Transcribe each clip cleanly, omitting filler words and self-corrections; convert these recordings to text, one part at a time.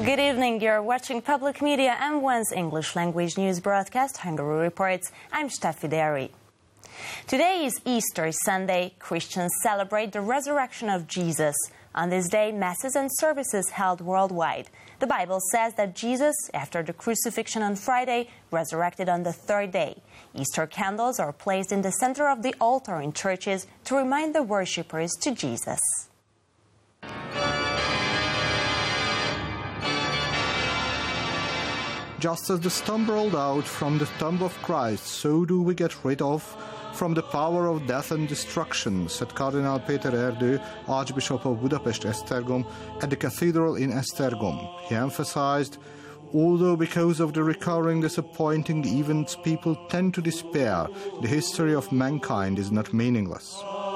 Good evening, you're watching Public Media M1's English language news broadcast, Hungary Reports. I'm Steffi Derry. Today is Easter Sunday. Christians celebrate the resurrection of Jesus. On this day, masses and services held worldwide. The Bible says that Jesus, after the crucifixion on Friday, resurrected on the third day. Easter candles are placed in the center of the altar in churches to remind the worshippers to Jesus. Just as the stone rolled out from the tomb of Christ, so do we get rid of from the power of death and destruction, said Cardinal Péter Erdő, Archbishop of Budapest Esztergom, at the cathedral in Esztergom. He emphasized, although because of the recurring disappointing events people tend to despair, the history of mankind is not meaningless.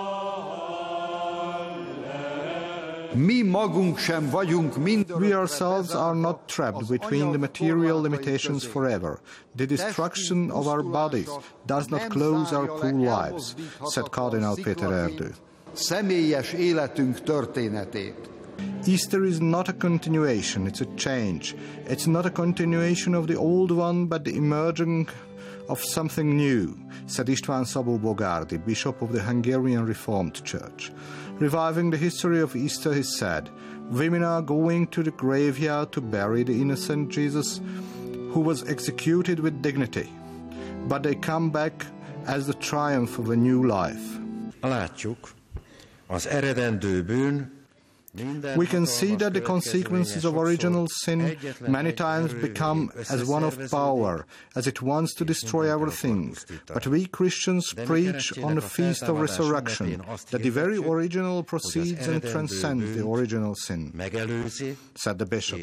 We ourselves are not trapped between the material limitations forever. The destruction of our bodies does not close our poor lives, said Cardinal Péter Erdő. Személyes életünk történetét. Easter is not a continuation, it's a change. It's not a continuation of the old one, but the emerging of something new, said István Szabó Bogardi, Bishop of the Hungarian Reformed Church. Reviving the history of Easter, he said, women are going to the graveyard to bury the innocent Jesus who was executed with dignity, but they come back as the triumph of a new life. Látjuk, az eredendő bűn. We can see that the consequences of original sin many times become as one of power, as it wants to destroy everything. But we Christians preach on the Feast of Resurrection that the very original proceeds and transcends the original sin, said the bishop.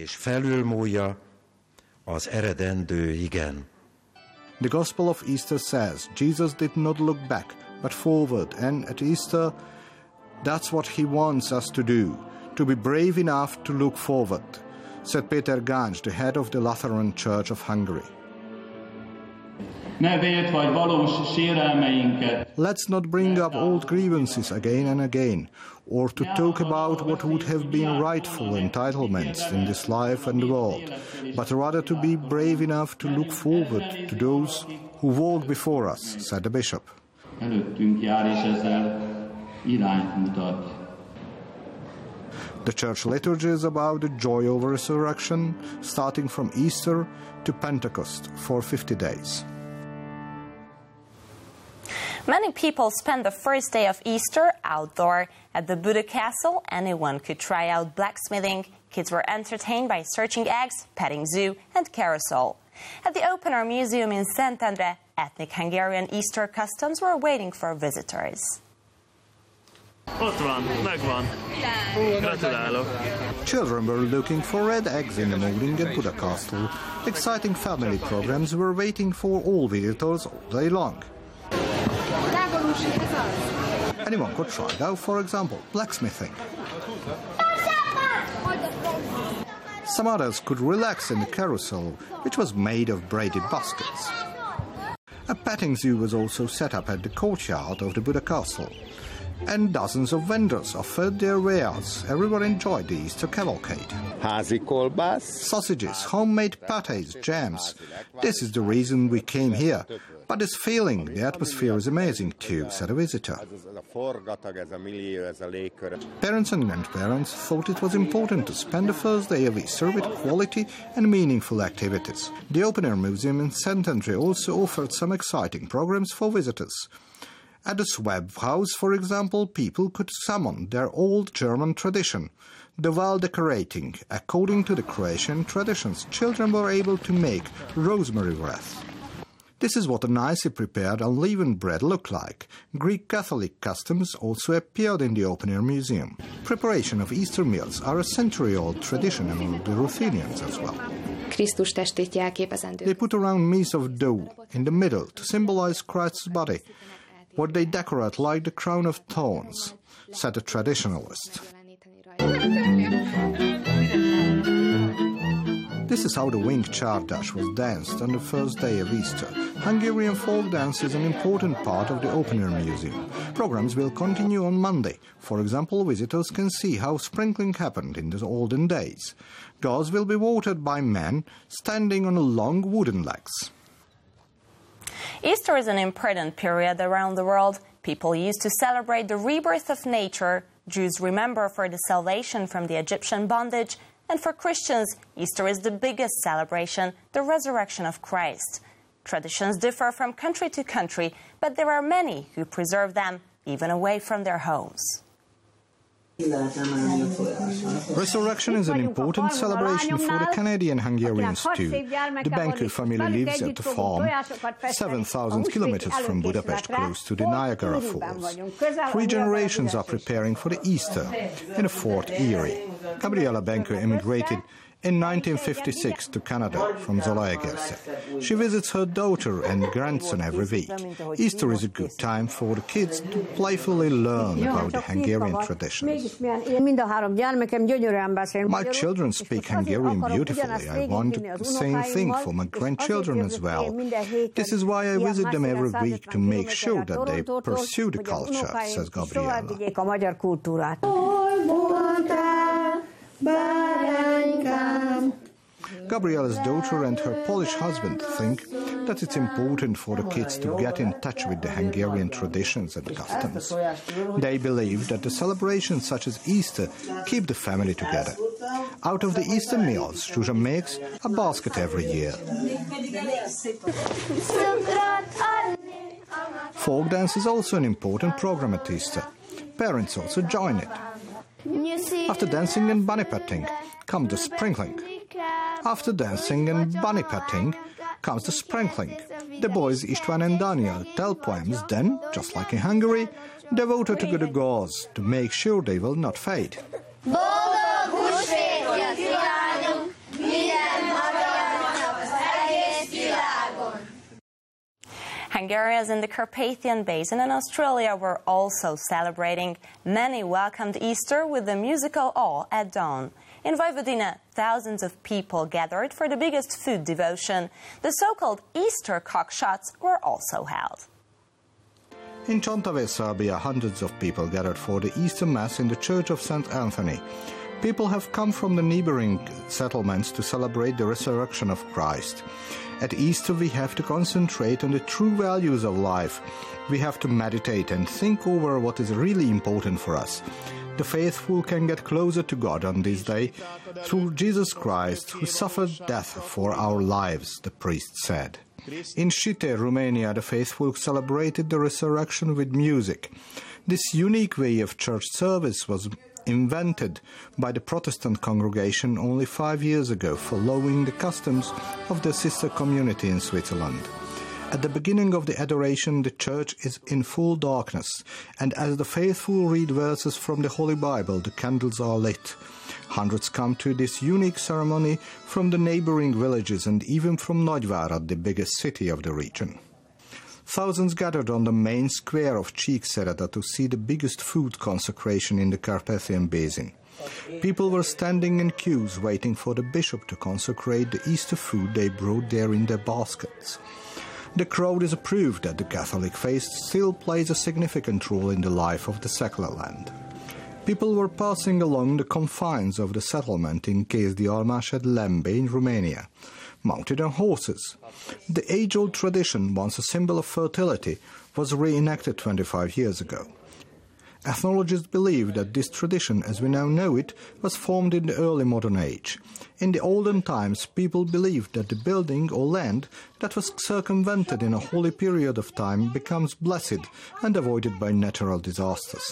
The Gospel of Easter says Jesus did not look back, but forward, and at Easter, that's what he wants us to do. To be brave enough to look forward, said Péter Gáncs, the head of the Lutheran Church of Hungary. Let's not bring up old grievances again and again, or to talk about what would have been rightful entitlements in this life and the world, but rather to be brave enough to look forward to those who walk before us, said the bishop. The church liturgy is about the joy of resurrection, starting from Easter to Pentecost for 50 days. Many people spend the first day of Easter outdoor. At the Buda Castle, anyone could try out blacksmithing. Kids were entertained by searching eggs, petting zoo, and carousel. At the Open Air Museum in Szentendre, ethnic Hungarian Easter customs were waiting for visitors. Ott van, megvan. Gratulálok. Children were looking for red eggs in the morning at Buda Castle. Exciting family programs were waiting for all visitors all day long. Anyone could try it out, for example, blacksmithing. Some others could relax in the carousel, which was made of braided baskets. A petting zoo was also set up at the courtyard of the Buda Castle. And dozens of vendors offered their wares. Everyone enjoyed the Easter cavalcade. Házi kolbász. Sausages, homemade pâtés, jams. This is the reason we came here. But this feeling, the atmosphere is amazing too, said a visitor. Parents and grandparents thought it was important to spend the first day of Easter with quality and meaningful activities. The Open Air Museum in Szentendre also offered some exciting programs for visitors. At the Swab House, for example, people could summon their old German tradition, the wall decorating. According to the Croatian traditions, children were able to make rosemary wreath. This is what a nicely prepared unleavened bread looked like. Greek Catholic customs also appeared in the Open Air Museum. Preparation of Easter meals are a century-old tradition among the Ruthenians as well. They put a round piece of dough in the middle to symbolize Christ's body, what they decorate like the crown of thorns, said a traditionalist. The This is how the winged Csárdas was danced on the first day of Easter. Hungarian folk dance is an important part of the open-air museum. Programs will continue on Monday. For example, visitors can see how sprinkling happened in the olden days. Gods will be watered by men standing on long wooden legs. Easter is an important period around the world. People used to celebrate the rebirth of nature. Jews remember for the salvation from the Egyptian bondage. And for Christians, Easter is the biggest celebration, the resurrection of Christ. Traditions differ from country to country, but there are many who preserve them, even away from their homes. Resurrection is an important celebration for the Canadian-Hungarians too. The Benkő family lives at a farm 7,000 kilometers from Budapest, close to the Niagara Falls. 3 generations are preparing for the Easter in Fort Erie. Gabriela Benkő emigrated in 1956 to Canada from Zalaegerszeg. She visits her daughter and grandson every week. Easter is a good time for the kids to playfully learn about the Hungarian traditions. My children speak Hungarian beautifully. I want the same thing for my grandchildren as well. This is why I visit them every week to make sure that they pursue the culture, says Gabriela. Gabriela's daughter and her Polish husband think that it's important for the kids to get in touch with the Hungarian traditions and customs. They believe that the celebrations such as Easter keep the family together. Out of the Easter meals, Zsuzsa makes a basket every year. Folk dance is also an important program at Easter. Parents also join it. After dancing and bunny petting comes the sprinkling. After dancing and bunny petting comes the sprinkling. The boys István and Daniel tell poems, then, just like in Hungary, devoted to the gods to make sure they will not fade. Hungarians in the Carpathian Basin and Australia were also celebrating. Many welcomed Easter with the musical awe at dawn. In Vojvodina, thousands of people gathered for the biggest food devotion. The so-called Easter cockshots were also held. In Csantavay, Serbia, hundreds of people gathered for the Easter Mass in the Church of St. Anthony. People have come from the neighboring settlements to celebrate the resurrection of Christ. At Easter, we have to concentrate on the true values of life. We have to meditate and think over what is really important for us. The faithful can get closer to God on this day through Jesus Christ, who suffered death for our lives, the priest said. In Shite, Romania, the faithful celebrated the resurrection with music. This unique way of church service was invented by the Protestant congregation only 5 years ago, following the customs of the sister community in Switzerland. At the beginning of the adoration, the church is in full darkness, and as the faithful read verses from the Holy Bible, the candles are lit. Hundreds come to this unique ceremony from the neighboring villages and even from Nagyvárad, the biggest city of the region. Thousands gathered on the main square of Csíkszereda to see the biggest food consecration in the Carpathian Basin. People were standing in queues waiting for the bishop to consecrate the Easter food they brought there in their baskets. The crowd is a proof that the Catholic faith still plays a significant role in the life of the secular land. People were passing along the confines of the settlement in Kézdi-Almás at Lembe in Romania, mounted on horses. The age-old tradition, once a symbol of fertility, was reenacted 25 years ago. Ethnologists believe that this tradition, as we now know it, was formed in the early modern age. In the olden times, people believed that the building or land that was circumvented in a holy period of time becomes blessed and avoided by natural disasters.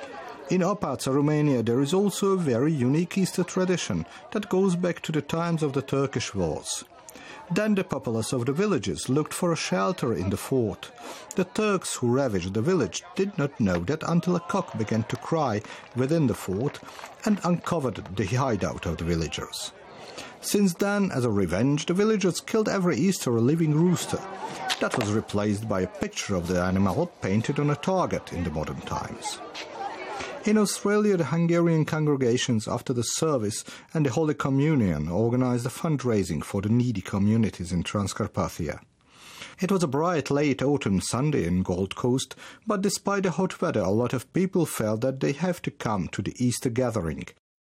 In Apáca, Romania, there is also a very unique Easter tradition that goes back to the times of the Turkish wars. Then the populace of the villages looked for a shelter in the fort. The Turks who ravaged the village did not know that until a cock began to cry within the fort and uncovered the hideout of the villagers. Since then, as a revenge, the villagers killed every Easter a living rooster. That was replaced by a picture of the animal painted on a target in the modern times. In Australia, the Hungarian congregations after the service and the Holy Communion organized a fundraising for the needy communities in Transcarpathia. It was a bright late autumn Sunday in Gold Coast, but despite the hot weather, a lot of people felt that they have to come to the Easter gathering.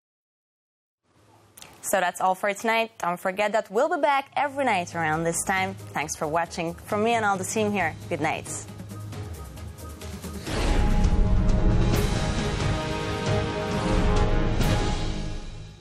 So that's all for tonight. Don't forget that we'll be back every night around this time. Thanks for watching. From me and all the team here, good night.